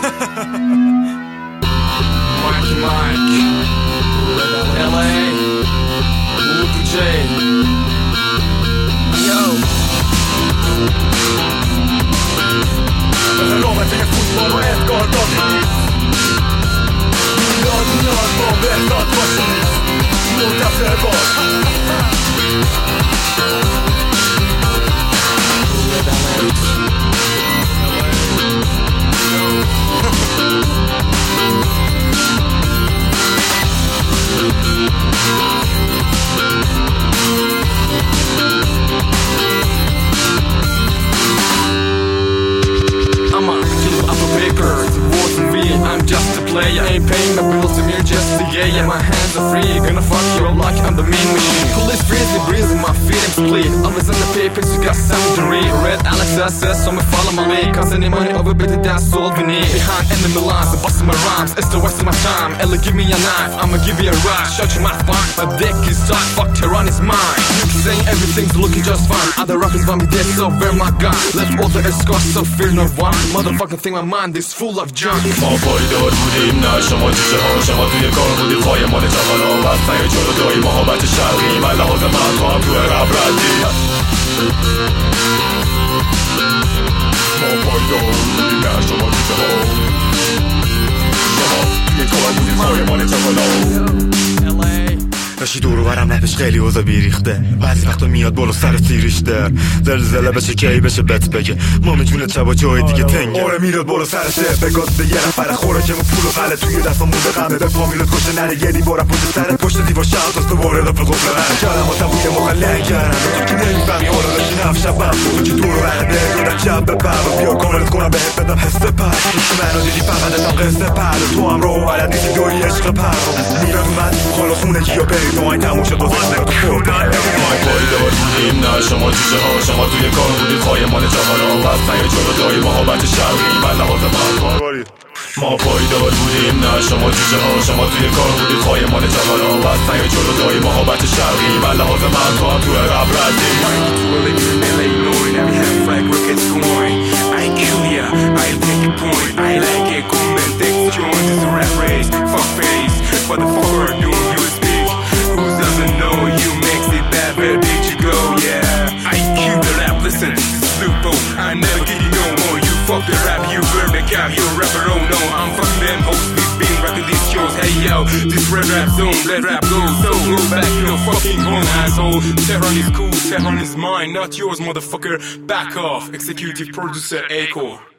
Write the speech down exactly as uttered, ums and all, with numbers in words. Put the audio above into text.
Mike Mike L A Luke J Yo Men lovet jag är fotboll och ett gatan Jag är nörd på vet att vara sist Mot att det var I'm a kid off a paper, it wasn't real, I'm just a player. Ain't paying my bills, I'm here just to get yeah, my hands are free, gonna fuck you up like I'm the mean machine. Police freezing, breathing, my feelings bleed. Always on the papers, you got something to read. Red Alex says, so me follow my lead. Cause any money over bit, that's all we need. Behind enemy lines, I'm busting my rhymes, it's the waste of my time. Ella give me a knife, I'ma give you a ride. Shut your mouth, fuck, my dick is tight, fuck, Tehran is mine. You can say everything's looking just fine. Other rappers want me dead, so where my gun? Left all the escorts, so fear no one. Motherfucking thing, my mind is full of junk. ما پایدار بودیم نه شما جوجه ها شما توی کار بودید قایمان جوان ها بستن جلوی محبت شرقی من لحاظ من تو هم توی رب ردی ما پایدار بودیم نه شما جوجه ها شما توی کار بودید قایمان جوان ها داشتی دورو برم نفش خیلی اوضا بیریخته بعضی وقتا میاد بالا سر سیریشتر زلزله بشه کی بشه بت بگه مام جون چبا جای دیگه تنگه آره میاد بالا سر سه بگاد به یه نفر خوراکمو پول و غله توی دستم مونده غمه به فامیلت کشه نره یه دیوارا پشت سرت پشت دیوار شب دست دوباره دفع قفل من کلماتم بوی مغلن کردم تو که نمیفهمی حالا داشتی نفت شبم تو که دورو برده دونم شب به پر بیا کاملت کنم بهت بدم حس پر منو دیدی فقطشم قصه پر تو هم رو بلد نیستی دوری عشق پر میرم من خالا خونه کیا بری تو این تموم شد بازم نگاه تو خود ما پایدار بودیم نه شما جوجه ها شما توی کار بودید قایمان جوان ها بستن جلوی محبت شرقی من لحاظ من ما پایدار بودیم نه شما جوجه ها شما توی کار بودید قایمان جوان ها بستن جلوی محبت شرقی من لحاظ من تو هم توی رب ردی Listen, this is Lupo, I never get you no more. You fuck the rap, you burn the cap, you a rapper, oh no. I'm fucking them hoes, we've been rocking these shows. Hey yo, this red rap zone, let rap go. So go back to your fucking home, asshole. Tehran is cool, Tehran is mine, not yours, motherfucker. Back off, executive producer Echo.